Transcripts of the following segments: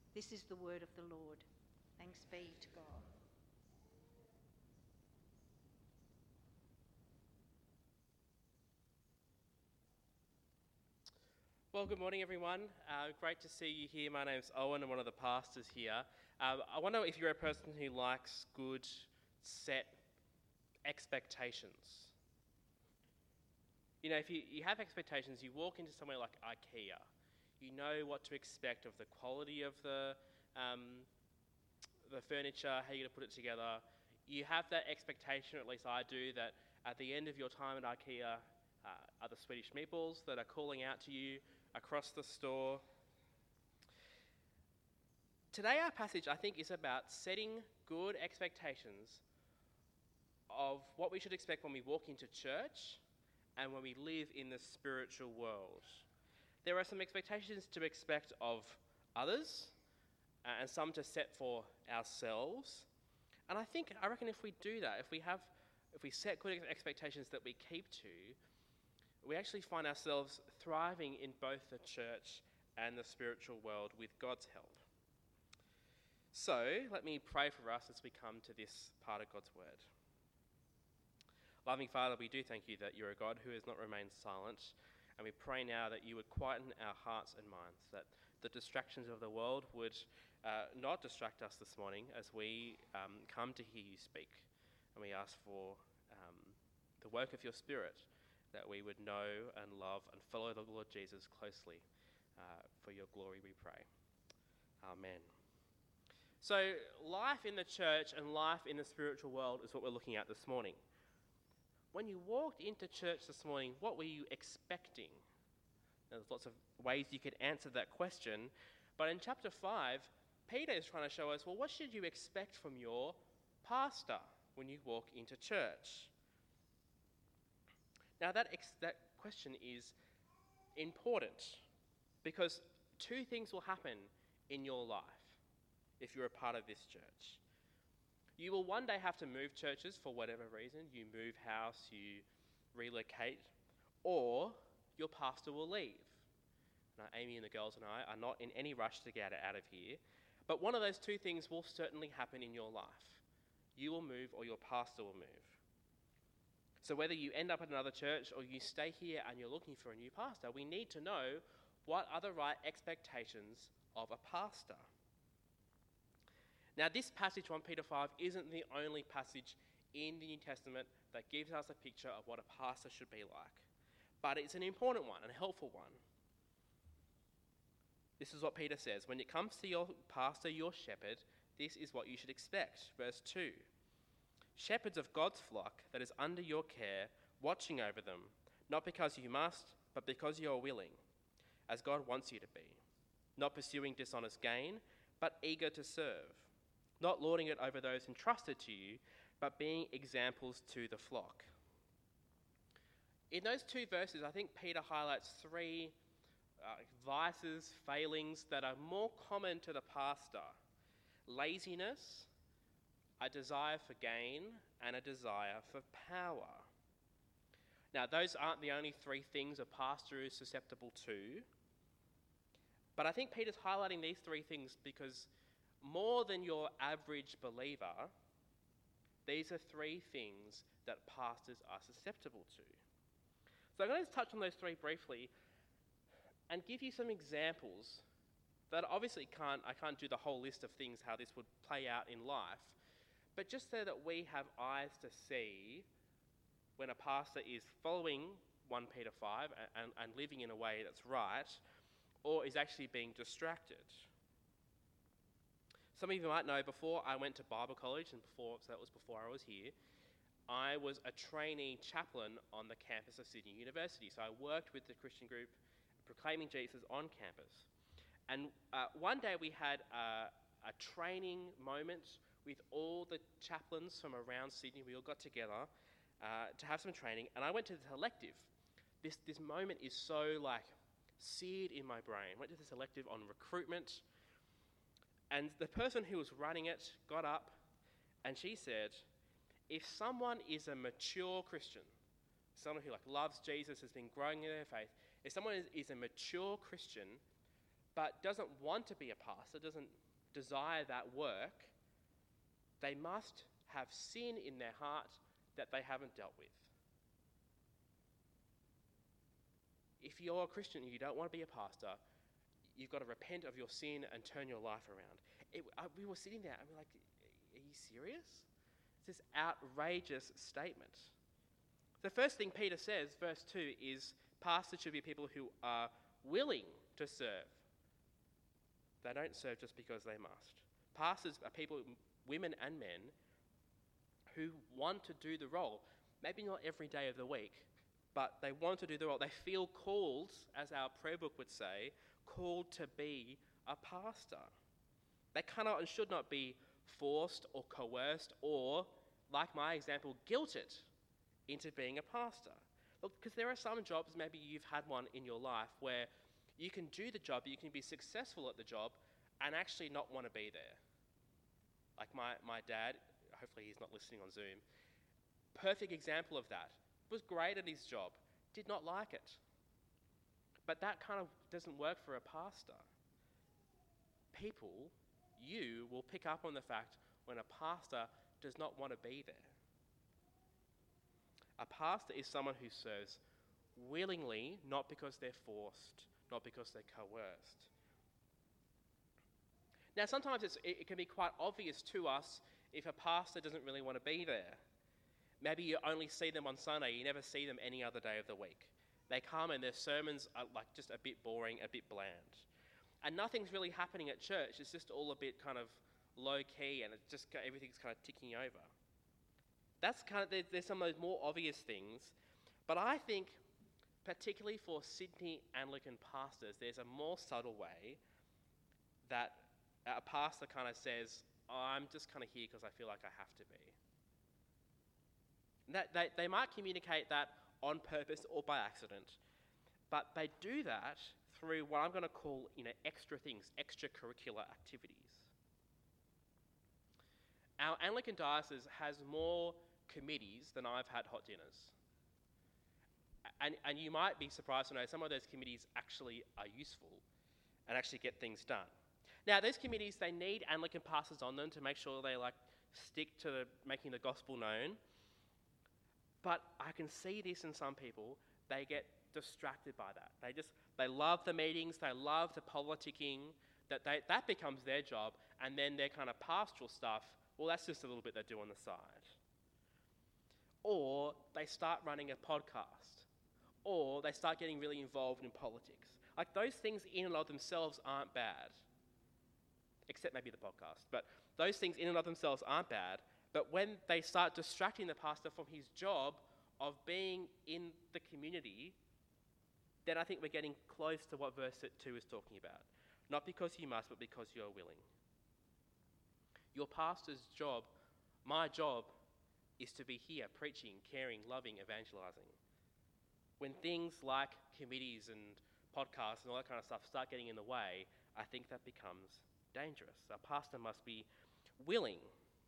This is the word of the Lord. Thanks be to God. Well, good morning, everyone. Great to see you here. My name's Owen. I'm one of the pastors here. I wonder if you're a person who likes good, set expectations. You know, if you have expectations, you walk into somewhere like IKEA, you know what to expect of the quality of the furniture, how you're going to put it together. You have that expectation, or at least I do, that at the end of your time at IKEA are the Swedish meatballs that are calling out to you across the store. Today our passage, I think, is about setting good expectations of what we should expect when we walk into church and when we live in the spiritual world. There are some expectations to expect of others and some to set for ourselves. And I reckon if we do that, if we set good expectations that we keep to, we actually find ourselves thriving in both the church and the spiritual world with God's help. So, let me pray for us as we come to this part of God's word. Loving Father, we do thank you that you're a God who has not remained silent, and we pray now that you would quieten our hearts and minds, that the distractions of the world would not distract us this morning as we come to hear you speak. And we ask for the work of your Spirit, that we would know and love and follow the Lord Jesus closely. For your glory we pray. Amen. So life in the church and life in the spiritual world is what we're looking at this morning. When you walked into church this morning, what were you expecting? Now, there's lots of ways you could answer that question, but in chapter 5, Peter is trying to show us, well, what should you expect from your pastor when you walk into church? Now, that question is important because two things will happen in your life if you're a part of this church. You will one day have to move churches for whatever reason. You move house, you relocate, or your pastor will leave. Now, Amy and the girls and I are not in any rush to get out of here, but one of those two things will certainly happen in your life. You will move or your pastor will move. So whether you end up at another church or you stay here and you're looking for a new pastor, we need to know what are the right expectations of a pastor. Now, this passage, 1 Peter 5, isn't the only passage in the New Testament that gives us a picture of what a pastor should be like. But it's an important one and a helpful one. This is what Peter says. When it comes to your pastor, your shepherd, this is what you should expect. Verse 2. Shepherds of God's flock that is under your care, watching over them, not because you must, but because you are willing, as God wants you to be. Not pursuing dishonest gain, but eager to serve. Not lording it over those entrusted to you, but being examples to the flock. In those two verses, I think Peter highlights three vices, failings that are more common to the pastor. Laziness, a desire for gain, and a desire for power. Now, those aren't the only three things a pastor is susceptible to, but I think Peter's highlighting these three things because more than your average believer, these are three things that pastors are susceptible to. So I'm going to touch on those three briefly and give you some examples that obviously I can't do the whole list of things how this would play out in life, but just so that we have eyes to see when a pastor is following 1 Peter 5 and living in a way that's right, or is actually being distracted. Some of you might know before I went to Bible college, and so that was before I was here, I was a trainee chaplain on the campus of Sydney University. So I worked with the Christian group proclaiming Jesus on campus. And one day we had a training moment with all the chaplains from around Sydney. We all got together to have some training, and I went to the elective. This moment is so seared in my brain. I went to this elective on recruitment, and the person who was running it got up, and she said, if someone is a mature Christian, someone who loves Jesus, has been growing in their faith, if someone is a mature Christian, but doesn't want to be a pastor, doesn't desire that work, they must have sin in their heart that they haven't dealt with. If you're a Christian and you don't want to be a pastor, you've got to repent of your sin and turn your life around. We were sitting there and we're like, are you serious? It's this outrageous statement. The first thing Peter says, verse 2, is pastors should be people who are willing to serve. They don't serve just because they must. Pastors are people, women and men, who want to do the role. Maybe not every day of the week, but they want to do the role. They feel called, as our prayer book would say, called to be a pastor. They cannot and should not be forced or coerced or, like my example, guilted into being a pastor. Look, because there are some jobs, maybe you've had one in your life, where you can do the job, you can be successful at the job, and actually not want to be there. Like my dad, hopefully he's not listening on Zoom, perfect example of that. Was great at his job, did not like it. But that kind of doesn't work for a pastor. People, you will pick up on the fact when a pastor does not want to be there. A pastor is someone who serves willingly, not because they're forced, not because they're coerced. Now, sometimes it can be quite obvious to us if a pastor doesn't really want to be there. Maybe you only see them on Sunday, you never see them any other day of the week. They come and their sermons are like just a bit boring, a bit bland. And nothing's really happening at church, it's just all a bit kind of low key and everything's kind of ticking over. That's kind of, there's some of those more obvious things, but I think particularly for Sydney Anglican pastors, there's a more subtle way that a pastor kind of says, I'm just kind of here because I feel like I have to be. That they might communicate that on purpose or by accident, but they do that through what I'm going to call, extra things, extracurricular activities. Our Anglican diocese has more committees than I've had hot dinners. And you might be surprised to know some of those committees actually are useful and actually get things done. Now, those committees, they need Anglican pastors on them to make sure they stick to making the gospel known. But I can see this in some people. They get distracted by that. They love the meetings, they love the politicking, that becomes their job, and then their kind of pastoral stuff, well, that's just a little bit they do on the side. Or they start running a podcast, or they start getting really involved in politics. Like, those things in and of themselves aren't bad, except maybe the podcast. But those things in and of themselves aren't bad. But when they start distracting the pastor from his job of being in the community, then I think we're getting close to what verse 2 is talking about. Not because you must, but because you're willing. Your pastor's job, my job, is to be here preaching, caring, loving, evangelizing. When things like committees and podcasts and all that kind of stuff start getting in the way, I think that becomes dangerous. A pastor must be willing.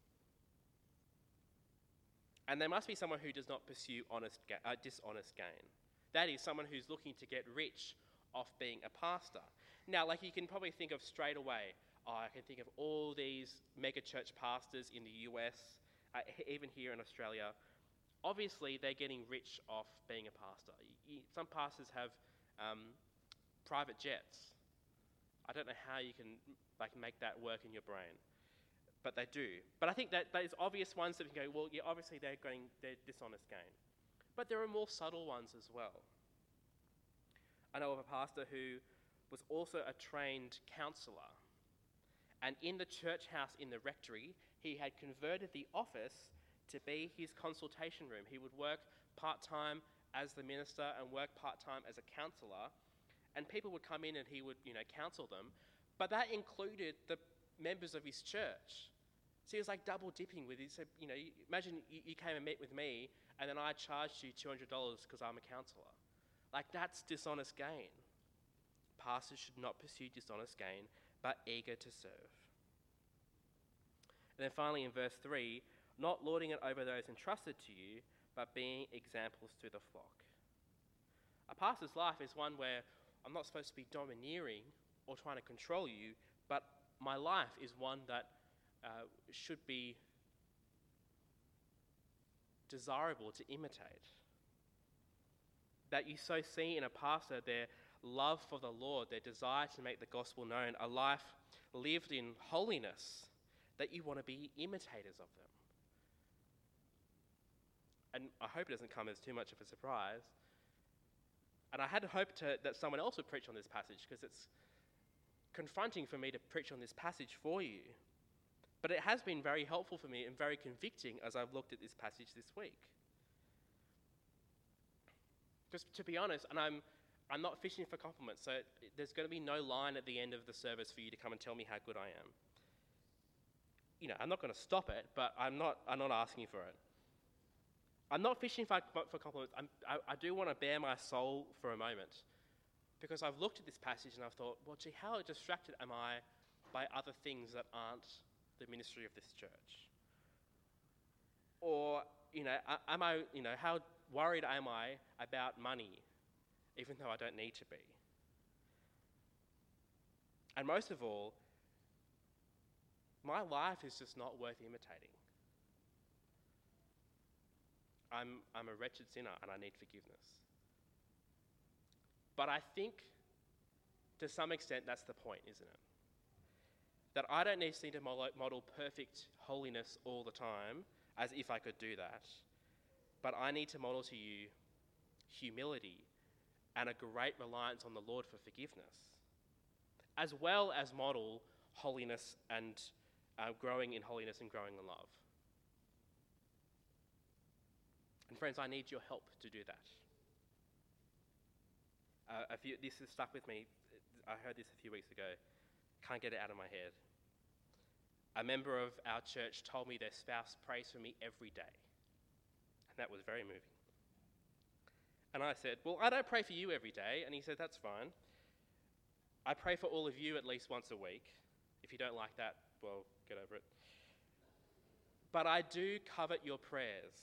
And there must be someone who does not pursue dishonest gain. That is, someone who's looking to get rich off being a pastor. Now, you can probably think of straight away, I can think of all these mega church pastors in the US, even here in Australia. Obviously, they're getting rich off being a pastor. Some pastors have private jets. I don't know how you can make that work in your brain. But they do. But I think that there's obvious ones that you can go, well, yeah, obviously they're dishonest gain. But there are more subtle ones as well. I know of a pastor who was also a trained counsellor. And in the church house in the rectory, he had converted the office to be his consultation room. He would work part-time as the minister and work part-time as a counsellor. And people would come in and he would, counsel them. But that included the members of his church. So he was double dipping with it. He said, imagine you came and met with me and then I charged you $200 because I'm a counsellor. That's dishonest gain. Pastors should not pursue dishonest gain, but eager to serve. And then finally in verse 3, not lording it over those entrusted to you, but being examples to the flock. A pastor's life is one where I'm not supposed to be domineering or trying to control you, but my life is one that should be desirable to imitate. That you so see in a pastor their love for the Lord, their desire to make the gospel known, a life lived in holiness, that you want to be imitators of them. And I hope it doesn't come as too much of a surprise. And I had hoped that someone else would preach on this passage, because it's confronting for me to preach on this passage for you. But it has been very helpful for me and very convicting as I've looked at this passage this week. Because to be honest, and I'm not fishing for compliments, so there's going to be no line at the end of the service for you to come and tell me how good I am. You know, I'm not going to stop it, but I'm not asking for it. I'm not fishing for compliments. I do want to bare my soul for a moment, because I've looked at this passage and I've thought, well, gee, how distracted am I by other things that aren't the ministry of this church? Or, how worried am I about money, even though I don't need to be? And most of all, my life is just not worth imitating. I'm a wretched sinner and I need forgiveness. But I think, to some extent, that's the point, isn't it? That I don't need to model perfect holiness all the time, as if I could do that. But I need to model to you humility and a great reliance on the Lord for forgiveness, as well as model holiness and growing in holiness and growing in love. And friends, I need your help to do that. This has stuck with me. I heard this a few weeks ago. Can't get it out of my head. A member of our church told me their spouse prays for me every day. And that was very moving. And I said, well, I don't pray for you every day. And he said, that's fine. I pray for all of you at least once a week. If you don't like that, well, get over it. But I do covet your prayers.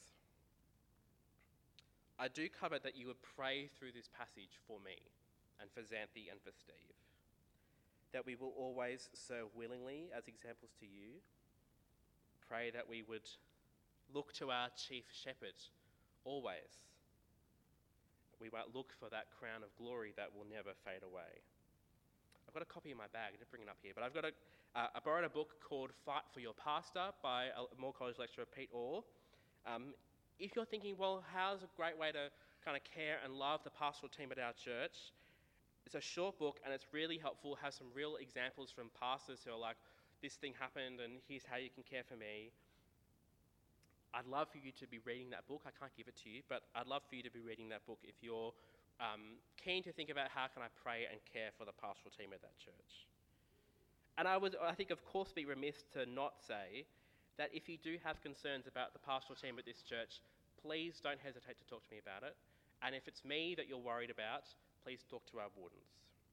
I do covet that you would pray through this passage for me and for Xanthi and for Steve. That we will always serve willingly as examples to you. Pray that we would look to our chief shepherd always. We might look for that crown of glory that will never fade away. I've got a copy in my bag. I didn't bring it up here, but I borrowed a book called Fight for Your Pastor by a Moore College lecturer, Pete Orr. If you're thinking, well, how's a great way to kind of care and love the pastoral team at our church? It's a short book and it's really helpful. It has some real examples from pastors who are like, this thing happened and here's how you can care for me. I'd love for you to be reading that book. I can't give it to you, but I'd love for you to be reading that book if you're keen to think about how can I pray and care for the pastoral team at that church. And I think, of course, be remiss to not say that if you do have concerns about the pastoral team at this church, please don't hesitate to talk to me about it. And if it's me that you're worried about, please talk to our wardens.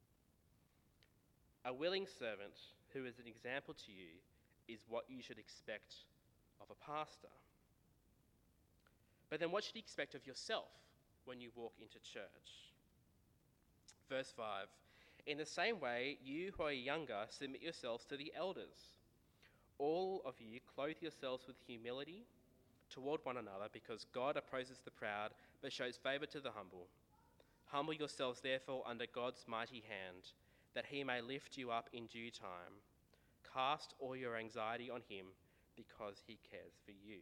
A willing servant who is an example to you is what you should expect of a pastor. But then what should you expect of yourself when you walk into church? Verse 5, in the same way, you who are younger, submit yourselves to the elders. All of you clothe yourselves with humility toward one another, because God opposes the proud, but shows favour to the humble. Humble yourselves, therefore, under God's mighty hand, that he may lift you up in due time. Cast all your anxiety on him, because he cares for you.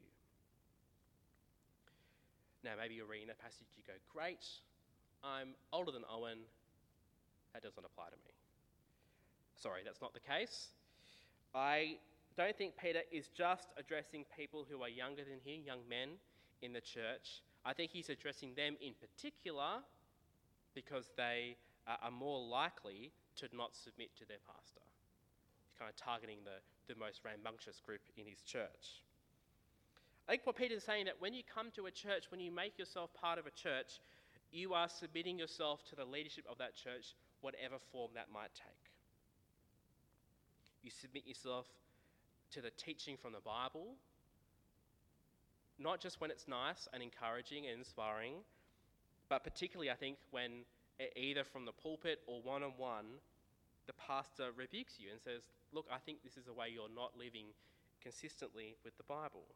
Now, maybe you're reading that passage, you go, great, I'm older than Owen, that doesn't apply to me. Sorry, that's not the case. I don't think Peter is just addressing people who are younger than him, young men in the church. I think he's addressing them in particular because they are more likely to not submit to their pastor. He's kind of targeting the most rambunctious group in his church. I think what Peter's saying that when you come to a church, when you make yourself part of a church, you are submitting yourself to the leadership of that church, whatever form that might take. You submit yourself to the teaching from the Bible, not just when it's nice and encouraging and inspiring, but particularly, I think, when either from the pulpit or one-on-one, the pastor rebukes you and says, look, I think this is a way you're not living consistently with the Bible.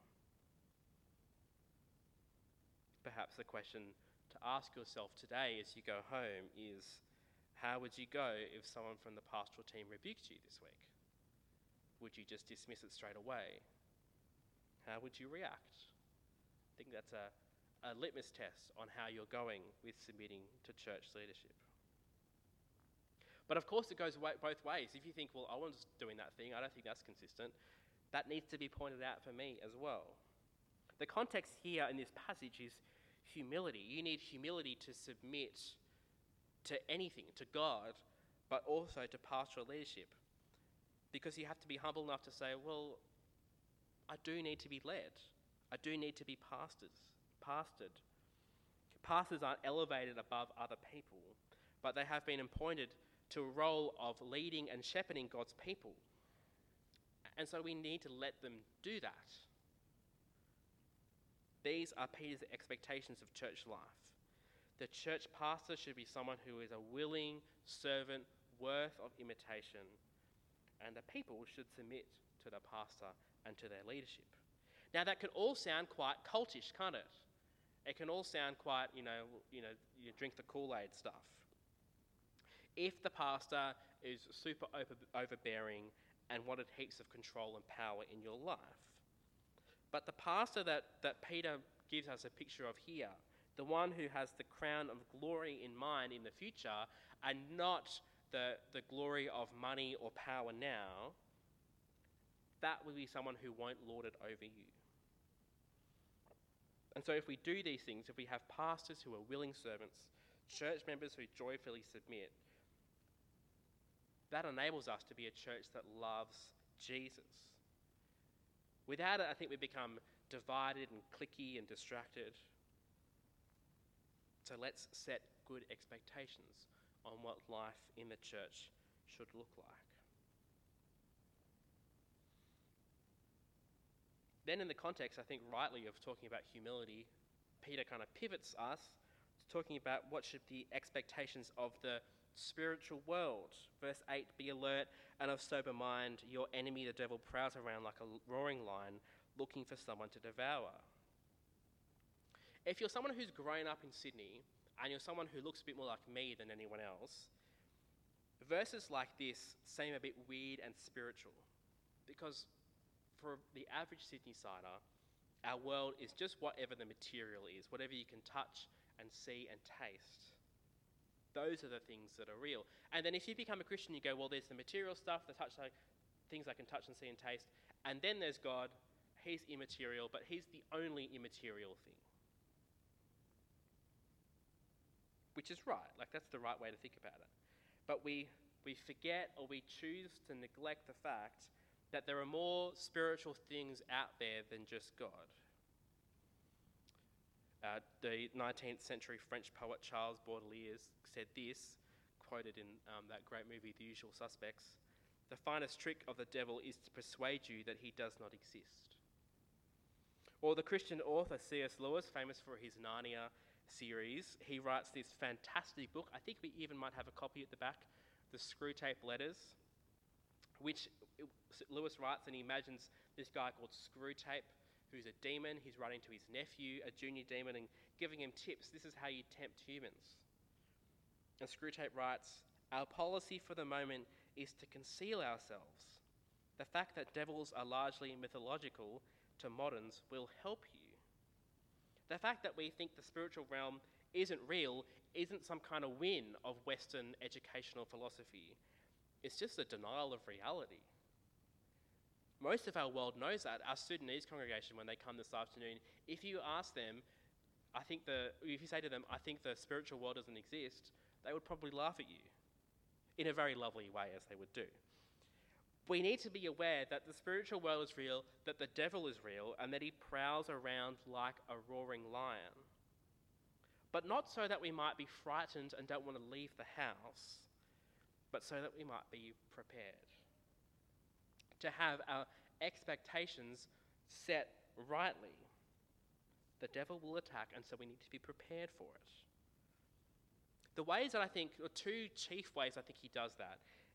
Perhaps the question to ask yourself today as you go home is, how would you go if someone from the pastoral team rebuked you this week? Would you just dismiss it straight away? How would you react? I think that's a litmus test on how you're going with submitting to church leadership. But of course it goes both ways. If you think, well, I was doing that thing, I don't think that's consistent, that needs to be pointed out for me as well. The context here in this passage is humility. You need humility to submit to anything, to God, but also to pastoral leadership. Because you have to be humble enough to say, well, I do need to be led. I do need to be pastored. Pastors aren't elevated above other people, but they have been appointed to a role of leading and shepherding God's people. And so we need to let them do that. These are Peter's expectations of church life. The church pastor should be someone who is a willing servant, worth of imitation, and the people should submit to the pastor and to their leadership. Now that can all sound quite cultish, can't it? It can all sound quite, you drink the Kool-Aid stuff. If the pastor is super overbearing and wanted heaps of control and power in your life. But the pastor that Peter gives us a picture of here, the one who has the crown of glory in mind in the future and not the glory of money or power now, that will be someone who won't lord it over you. And so if we do these things, if we have pastors who are willing servants, church members who joyfully submit, that enables us to be a church that loves Jesus. Without it, I think we become divided and cliquey and distracted. So let's set good expectations on what life in the church should look like. Then in the context, I think rightly, of talking about humility, Peter kind of pivots us to talking about what should be expectations of the spiritual world. Verse 8, be alert and of sober mind. Your enemy, the devil, prowls around like a roaring lion looking for someone to devour. If you're someone who's grown up in Sydney and you're someone who looks a bit more like me than anyone else, verses like this seem a bit weird and spiritual because for the average Sydney-sider, our world is just whatever the material is, whatever you can touch and see and taste. Those are the things that are real. And then if you become a Christian, you go, well, there's the material stuff, the things I can touch and see and taste, and then there's God. He's immaterial, but he's the only immaterial thing. Which is right. Like, that's the right way to think about it. But we forget, or we choose to neglect the fact that there are more spiritual things out there than just God. The 19th century French poet Charles Baudelaire said this, quoted in that great movie The Usual Suspects: "The finest trick of the devil is to persuade you that he does not exist." Or the Christian author C.S. Lewis, famous for his Narnia series, he writes this fantastic book. I think we even might have a copy at the back, The Screwtape Letters, which Lewis writes, and he imagines this guy called Screwtape, who's a demon. He's writing to his nephew, a junior demon, and giving him tips. This is how you tempt humans. And Screwtape writes, "Our policy for the moment is to conceal ourselves. The fact that devils are largely mythological to moderns will help you. The fact that we think the spiritual realm isn't real isn't some kind of win of Western educational philosophy. It's just a denial of reality. Most of our world knows that. Our Sudanese congregation, when they come this afternoon, if you ask them, if you say to them, I think the spiritual world doesn't exist, they would probably laugh at you in a very lovely way, as they would do. We need to be aware that the spiritual world is real, that the devil is real, and that he prowls around like a roaring lion. But not so that we might be frightened and don't want to leave the house, but so that we might be prepared. To have our expectations set rightly. The devil will attack, and so we need to be prepared for it. The ways that I think, or two chief ways I think he does that,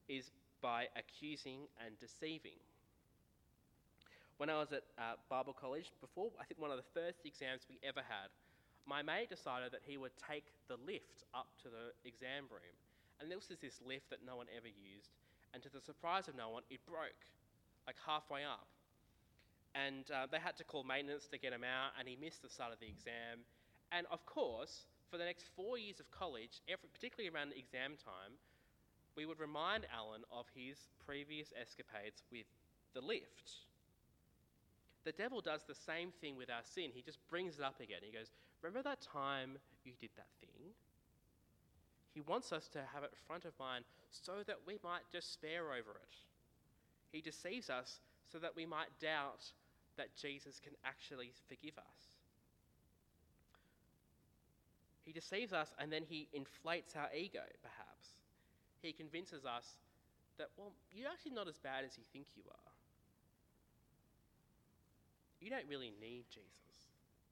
is by accusing and deceiving. When I was at Bible college, before I think one of the first exams we ever had, my mate decided that he would take the lift up to the exam room. And this was this lift that no one ever used. And to the surprise of no one, it broke, like halfway up. And they had to call maintenance to get him out, and he missed the start of the exam. And of course, for the next 4 years of college, particularly around exam time, we would remind Alan of his previous escapades with the lift. The devil does the same thing with our sin. He just brings it up again. He goes, remember that time you did that thing? He wants us to have it front of mind so that we might despair over it. He deceives us so that we might doubt that Jesus can actually forgive us. He deceives us, and then he inflates our ego, perhaps. He convinces us that, well, you're actually not as bad as you think you are. You don't really need Jesus.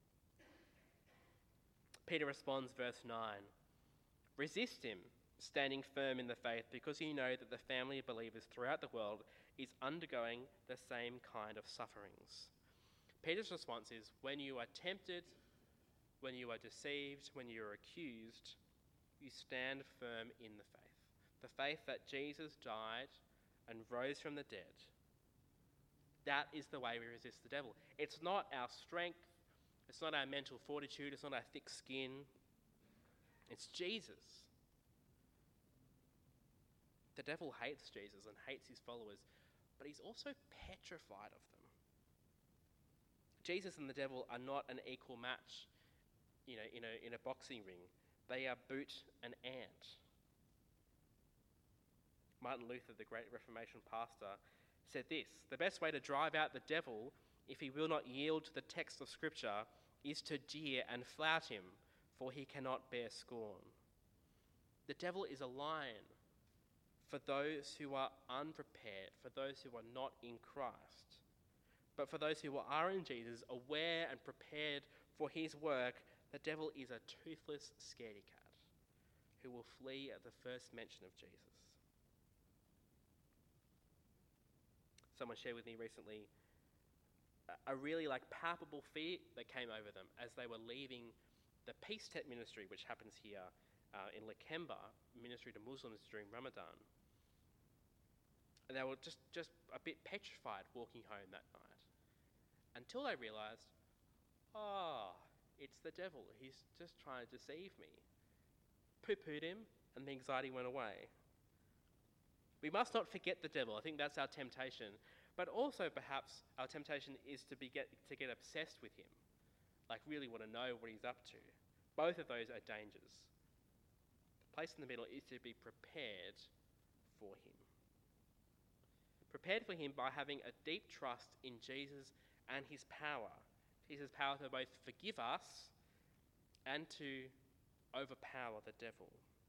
Peter responds, verse 9, resist him, standing firm in the faith, because you know that the family of believers throughout the world is undergoing the same kind of sufferings. Peter's response is, when you are tempted, when you are deceived, when you are accused, you stand firm in the faith. The faith that Jesus died and rose from the dead. That is the way we resist the devil. It's not our strength, it's not our mental fortitude, it's not our thick skin. It's Jesus. The devil hates Jesus and hates his followers, but he's also petrified of them. Jesus and the devil are not an equal match, in a boxing ring. They are boot and ant. Martin Luther, the great Reformation pastor, said this: the best way to drive out the devil, if he will not yield to the text of Scripture, is to jeer and flout him, for he cannot bear scorn. The devil is a lion for those who are unprepared, for those who are not in Christ. But for those who are in Jesus, aware and prepared for his work, the devil is a toothless scaredy cat who will flee at the first mention of Jesus. Someone shared with me recently a really palpable fear that came over them as they were leaving the Peace Tent ministry, which happens here in Lakemba, ministry to Muslims during Ramadan. And they were just a bit petrified walking home that night, until they realised, it's the devil. He's just trying to deceive me. Poo-pooed him, and the anxiety went away. We must not forget the devil. I think that's our temptation. But also perhaps our temptation is to get obsessed with him, really want to know what he's up to. Both of those are dangers. The place in the middle is to be prepared for him. Prepared for him by having a deep trust in Jesus and his power. Jesus' power to both forgive us and to overpower the devil.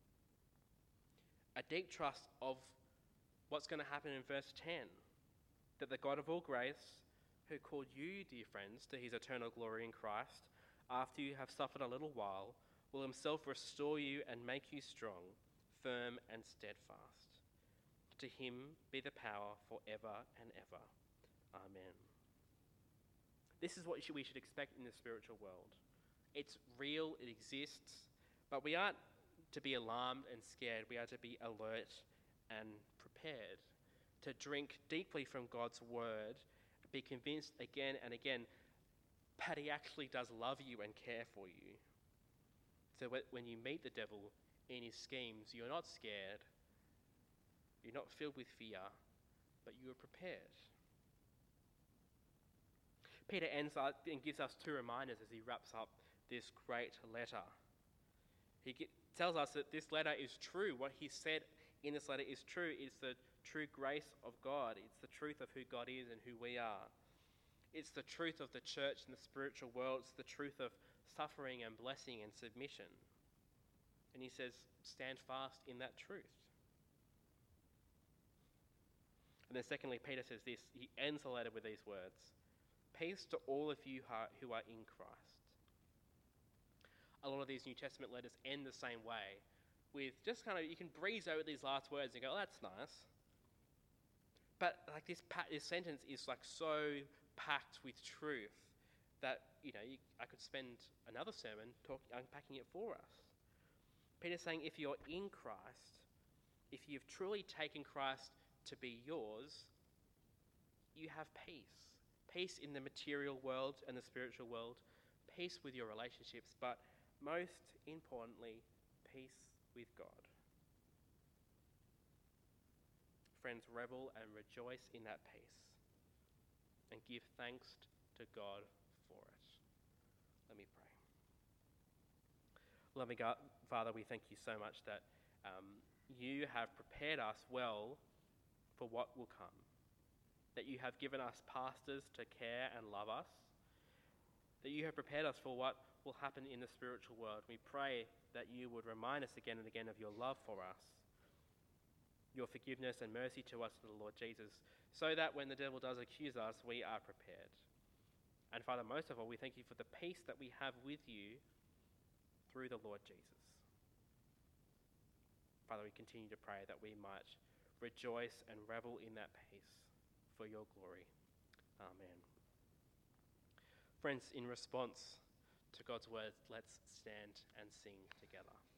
A deep trust of what's going to happen in verse 10. That the God of all grace, who called you, dear friends, to his eternal glory in Christ, after you have suffered a little while, will himself restore you and make you strong, firm and steadfast. To him be the power forever and ever. Amen. This is what we should expect in the spiritual world. It's real, it exists, but we aren't to be alarmed and scared. We are to be alert and prepared, to drink deeply from God's word, be convinced again and again that he actually does love you and care for you. So when you meet the devil in his schemes, you're not scared, you're not filled with fear, but you are prepared. Peter ends up and gives us two reminders as he wraps up this great letter. He tells us that this letter is true. What he said in this letter is true. It's the true grace of God. It's the truth of who God is and who we are. It's the truth of the church and the spiritual world. It's the truth of suffering and blessing and submission. And he says, stand fast in that truth. And then secondly, Peter says this. He ends the letter with these words: peace to all of you who are in Christ. A lot of these New Testament letters end the same way, with just you can breeze over these last words and go, oh, that's nice. But like this sentence is like so packed with truth that, I could spend another sermon unpacking it for us. Peter's saying if you're in Christ, if you've truly taken Christ to be yours, you have peace. Peace in the material world and the spiritual world, peace with your relationships, but most importantly, peace with God. Friends, revel and rejoice in that peace and give thanks to God for it. Let me pray. Loving God, Father, we thank you so much that you have prepared us well for what will come. That you have given us pastors to care and love us. That you have prepared us for what will happen in the spiritual world. We pray that you would remind us again and again of your love for us, your forgiveness and mercy to us in the Lord Jesus, so that when the devil does accuse us, we are prepared. And Father, most of all, we thank you for the peace that we have with you through the Lord Jesus. Father, we continue to pray that we might rejoice and revel in that peace for your glory. Amen. Friends, in response to God's words, let's stand and sing together.